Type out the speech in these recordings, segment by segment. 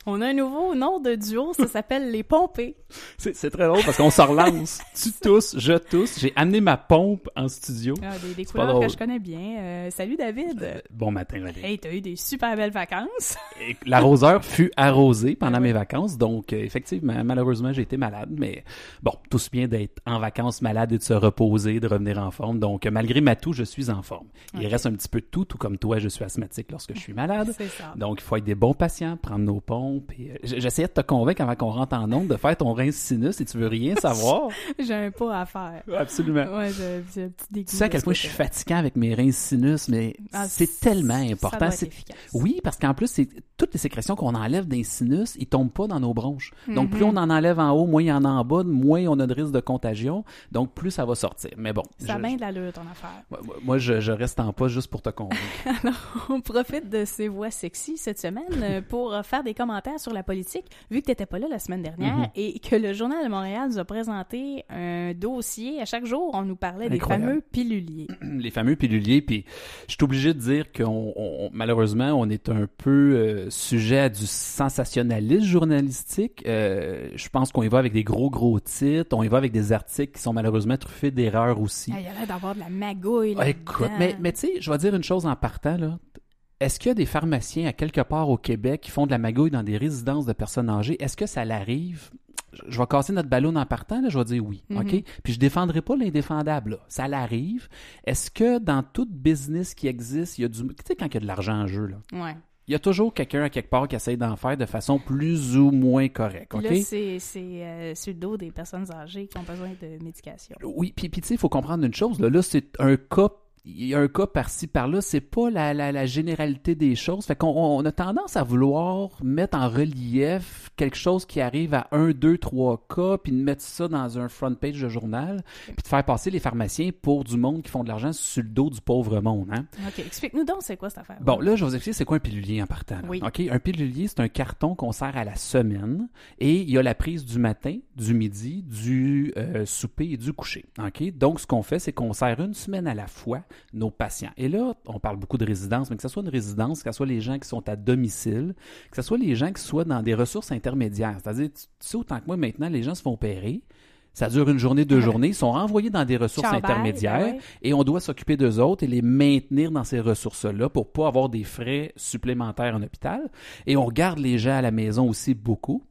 On a un nouveau nom de duo, ça s'appelle les Pompés. C'est très drôle parce qu'on se relance. Tu tousses, je tousse. J'ai amené ma pompe en studio. Des couleurs que je connais bien. Salut David. Bon matin, Valérie. Hey, t'as eu des super belles vacances. Et l'arroseur fut arrosé pendant mes vacances, donc effectivement, malheureusement, j'ai été malade, mais bon, tout se bien d'être en vacances malade et de se reposer, de revenir en forme. Donc, malgré ma toux, je suis en forme. Il reste un petit peu de tout comme toi, je suis asthmatique lorsque je suis malade. C'est ça. Donc, il faut être des bons patients, prendre nos pompes. Et, j'essayais de te convaincre avant qu'on rentre en onde de faire ton rince sinus et tu veux rien savoir. J'ai un pas à faire. Absolument. Ouais, j'ai un petit dégoût. Tu sais à quel point je suis fatigant avec mes rinces sinus, mais c'est tellement important. Ça doit être efficace. Oui, parce qu'en plus, c'est toutes les sécrétions qu'on enlève des sinus, ils tombent pas dans nos bronches. Donc, plus on en enlève en haut, moins il y en a en bas, moins on a de risque de contagion. Donc, plus ça va sortir. Mais bon. Ça a bien de l'allure, ton affaire. Moi, je reste en pas juste pour te convaincre. Alors, on profite de ces voix sexy cette semaine pour faire des commentaires sur la politique, vu que tu n'étais pas là la semaine dernière et que le Journal de Montréal nous a présenté un dossier. À chaque jour, on nous parlait des fameux piluliers. Les fameux piluliers, puis je suis obligé de dire malheureusement, on est un peu sujet à du sensationnalisme journalistique. Je pense qu'on y va avec des gros titres, on y va avec des articles qui sont malheureusement truffés d'erreurs aussi. Il y a l'air d'avoir de la magouille là-dedans. Écoute, mais tu sais, je vais dire une chose en partant, là. Est-ce qu'il y a des pharmaciens à quelque part au Québec qui font de la magouille dans des résidences de personnes âgées? Est-ce que ça l'arrive? Je vais casser notre ballon en partant, là, je vais dire oui, OK? Puis je défendrai pas l'indéfendable, là. Ça l'arrive. Est-ce que dans tout business qui existe, il y a du... Tu sais, quand il y a de l'argent en jeu, là. Ouais. Il y a toujours quelqu'un à quelque part qui essaye d'en faire de façon plus ou moins correcte, OK? Là, c'est sur le dos des personnes âgées qui ont besoin de médication. Oui, puis tu sais, il faut comprendre une chose, là c'est un cas. Il y a un cas par-ci, par-là, c'est pas la généralité des choses. Fait qu'on a tendance à vouloir mettre en relief quelque chose qui arrive à 1, 2, 3 cas, puis de mettre ça dans un front page de journal, puis de faire passer les pharmaciens pour du monde qui font de l'argent sur le dos du pauvre monde. Hein? OK, explique-nous donc c'est quoi cette affaire. Bon, là, je vais vous expliquer c'est quoi un pilulier en partant. Là. Oui. OK, un pilulier, c'est un carton qu'on sert à la semaine et il y a la prise du matin, du midi, du souper et du coucher. OK? Donc, ce qu'on fait, c'est qu'on sert une semaine à la fois nos patients. Et là, on parle beaucoup de résidence, mais que ce soit une résidence, que ce soit les gens qui sont à domicile, que ce soit les gens qui soient dans des ressources intermédiaires. C'est-à-dire, tu sais autant que moi, maintenant, les gens se font opérer. Ça dure une journée, 2 journées. Ils sont renvoyés dans des ressources intermédiaires et on doit s'occuper d'eux autres et les maintenir dans ces ressources-là pour pas avoir des frais supplémentaires en hôpital. Et on garde les gens à la maison aussi beaucoup.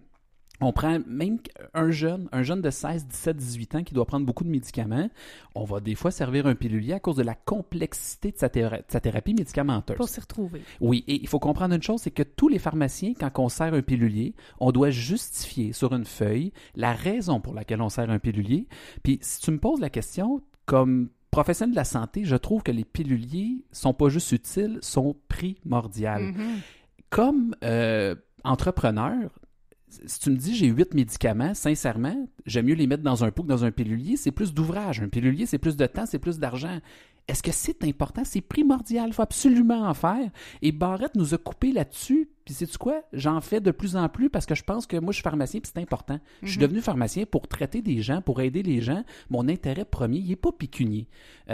On prend même un jeune de 16, 17, 18 ans qui doit prendre beaucoup de médicaments. On va des fois servir un pilulier à cause de la complexité de sa thérapie médicamenteuse. Pour s'y retrouver. Oui, et il faut comprendre une chose, c'est que tous les pharmaciens, quand on sert un pilulier, on doit justifier sur une feuille la raison pour laquelle on sert un pilulier. Puis si tu me poses la question, comme professionnel de la santé, je trouve que les piluliers sont pas juste utiles, sont primordiaux. Comme entrepreneur, si tu me dis j'ai 8 médicaments, sincèrement, j'aime mieux les mettre dans un pot que dans un pilulier. C'est plus d'ouvrage. Un pilulier, c'est plus de temps, c'est plus d'argent. Est-ce que c'est important? C'est primordial. Il faut absolument en faire. Et Barrette nous a coupé là-dessus. Puis sais-tu quoi? J'en fais de plus en plus parce que je pense que moi, je suis pharmacien puis c'est important. Je suis devenu pharmacien pour traiter des gens, pour aider les gens. Mon intérêt premier, il n'est pas pécunier.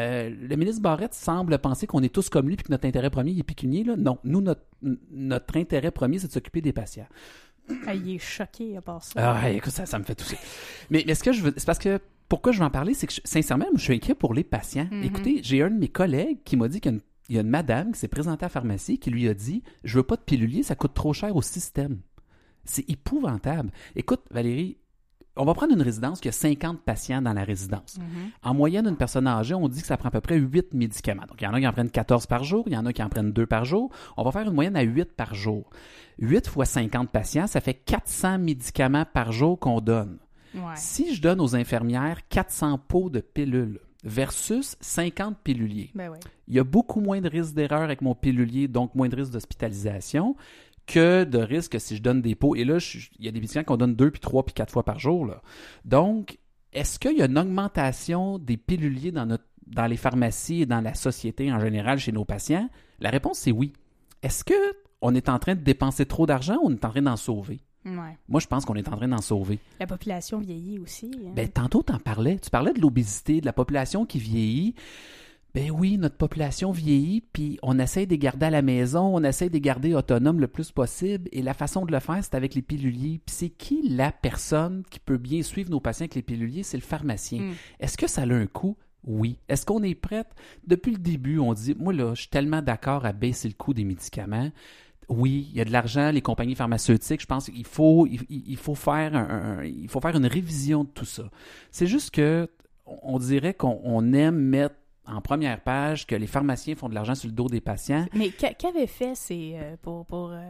Le ministre Barrette semble penser qu'on est tous comme lui puis que notre intérêt premier, il est pécunier. Là. Non. Nous, notre intérêt premier, c'est de s'occuper des patients. Ah, il est choqué à part ça. Ah, écoute, ça me fait tousser. Mais ce que je veux, c'est parce que pourquoi je veux en parler, c'est que sincèrement, je suis inquiet pour les patients. Écoutez, j'ai un de mes collègues qui m'a dit qu'il y a une madame qui s'est présentée à la pharmacie qui lui a dit « Je veux pas de pilulier, ça coûte trop cher au système. » C'est épouvantable. Écoute, Valérie, on va prendre une résidence qui a 50 patients dans la résidence. En moyenne, une personne âgée, on dit que ça prend à peu près 8 médicaments. Donc, il y en a qui en prennent 14 par jour, il y en a qui en prennent 2 par jour. On va faire une moyenne à 8 par jour. 8 fois 50 patients, ça fait 400 médicaments par jour qu'on donne. Ouais. Si je donne aux infirmières 400 pots de pilules versus 50 piluliers, il y a beaucoup moins de risque d'erreur avec mon pilulier, donc moins de risque d'hospitalisation que de risque si je donne des pots. Et là, il y a des médicaments qu'on donne 2, puis 3, puis 4 fois par jour. Là. Donc, est-ce qu'il y a une augmentation des piluliers dans les pharmacies et dans la société en général chez nos patients? La réponse, c'est oui. Est-ce qu'on est en train de dépenser trop d'argent ou on est en train d'en sauver? Ouais. Moi, je pense qu'on est en train d'en sauver. La population vieillit aussi. Hein? Ben, tantôt, tu parlais de l'obésité, de la population qui vieillit. Ben oui, notre population vieillit, puis on essaie de les garder à la maison, on essaie de les garder autonomes le plus possible, et la façon de le faire, c'est avec les piluliers. Puis c'est qui la personne qui peut bien suivre nos patients avec les piluliers? C'est le pharmacien. Est-ce que ça a un coût? Oui. Est-ce qu'on est prête? Depuis le début, on dit, moi là, je suis tellement d'accord à baisser le coût des médicaments. Oui, il y a de l'argent, les compagnies pharmaceutiques, je pense qu'il faut faire il faut faire une révision de tout ça. C'est juste que on dirait qu'on aime mettre en première page que les pharmaciens font de l'argent sur le dos des patients. Mais qu'avaient fait pour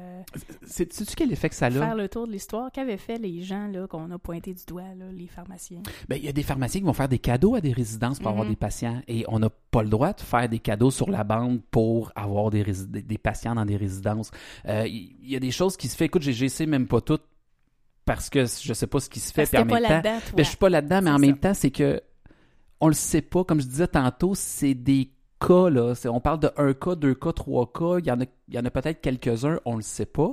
sais-tu quel effet que ça a? Faire le tour de l'histoire, qu'avaient fait les gens là, qu'on a pointés du doigt, là, les pharmaciens? Ben, il y a des pharmaciens qui vont faire des cadeaux à des résidences pour avoir des patients, et on n'a pas le droit de faire des cadeaux sur la bande pour avoir des patients dans des résidences. Il y a des choses qui se font. Écoute, j'ai essayé même pas toutes parce que je sais pas ce qui se fait. Parce que t'es pas là-dedans, toi. Ben, je suis pas là-dedans, mais en même temps, c'est que on le sait pas. Comme je disais tantôt, c'est des cas, là. On parle de 1 cas, 2 cas, 3 cas. Il y en a peut-être quelques-uns, on le sait pas.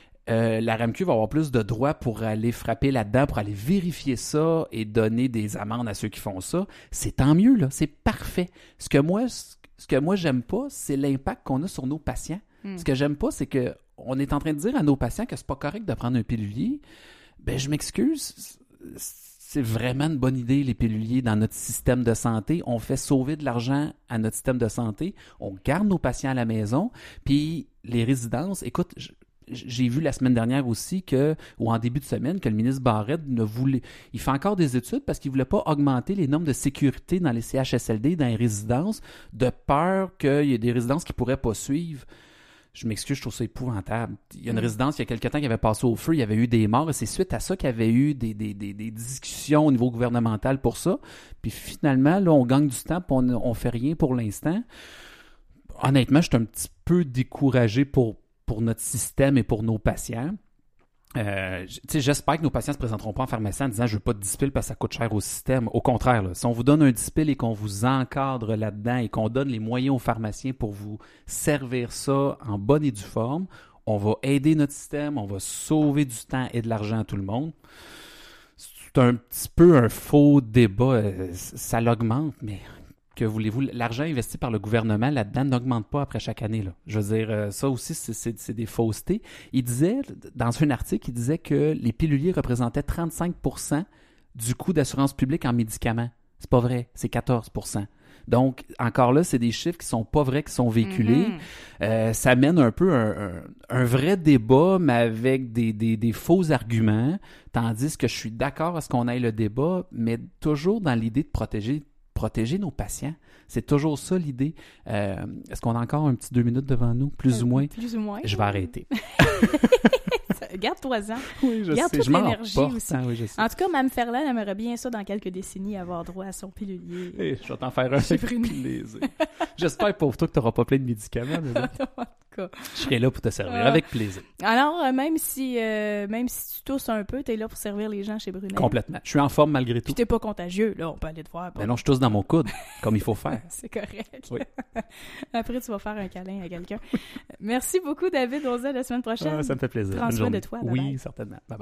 La RAMQ va avoir plus de droits pour aller frapper là-dedans, pour aller vérifier ça et donner des amendes à ceux qui font ça. C'est tant mieux, là. C'est parfait. Ce que moi, j'aime pas, c'est l'impact qu'on a sur nos patients. Ce que j'aime pas, c'est que on est en train de dire à nos patients que c'est pas correct de prendre un pilulier. Ben, je m'excuse. C'est vraiment une bonne idée, les piluliers, dans notre système de santé. On fait sauver de l'argent à notre système de santé. On garde nos patients à la maison. Puis les résidences, écoute, j'ai vu la semaine dernière aussi ou en début de semaine, que le ministre Barrette il fait encore des études parce qu'il ne voulait pas augmenter les normes de sécurité dans les CHSLD, dans les résidences, de peur qu'il y ait des résidences qui ne pourraient pas suivre. Je m'excuse, je trouve ça épouvantable. Il y a une résidence, il y a quelque temps, qui avait passé au feu, il y avait eu des morts, et c'est suite à ça qu'il y avait eu des discussions au niveau gouvernemental pour ça. Puis finalement, là, on gagne du temps, puis on fait rien pour l'instant. Honnêtement, je suis un petit peu découragé pour notre système et pour nos patients. J'espère que nos patients ne se présenteront pas en pharmacie en disant « je veux pas de dispil parce que ça coûte cher au système ». Au contraire, là, si on vous donne un dispil et qu'on vous encadre là-dedans et qu'on donne les moyens aux pharmaciens pour vous servir ça en bonne et due forme, on va aider notre système, on va sauver du temps et de l'argent à tout le monde. C'est un petit peu un faux débat, ça l'augmente, mais... Que voulez-vous? L'argent investi par le gouvernement là-dedans n'augmente pas après chaque année, là. Je veux dire, ça aussi, c'est des faussetés. Il disait, dans un article, il disait que les piluliers représentaient 35% du coût d'assurance publique en médicaments. C'est pas vrai, c'est 14%. Donc, encore là, c'est des chiffres qui sont pas vrais, qui sont véhiculés. Ça mène un peu un vrai débat, mais avec des faux arguments, tandis que je suis d'accord à ce qu'on ait le débat, mais toujours dans l'idée de protéger nos patients. C'est toujours ça l'idée. Est-ce qu'on a encore un petit 2 minutes devant nous? Plus ou moins? Plus ou moins. Je vais arrêter. Garde-toi-en. Oui, Garde toute l'énergie aussi. Oui, je sais. En tout cas, Mme Ferland aimerait bien ça dans quelques décennies, avoir droit à son pilulier. Hey, je vais t'en faire un avec plaisir. J'espère pour toi que tu n'auras pas plein de médicaments. Mais bon. Je serai là pour te servir, avec plaisir. Alors, même si tu tousses un peu, tu es là pour servir les gens chez Brunel. Complètement. Je suis en forme malgré tout. Puis t'es pas contagieux, là, on peut aller te voir. Mais non, je tousse dans mon coude, comme il faut faire. C'est correct. Oui. Après, tu vas faire un câlin à quelqu'un. Merci beaucoup, David. On se dit à la semaine prochaine. Ça me fait plaisir. Prends soin de toi. Oui, certainement. Bye bye.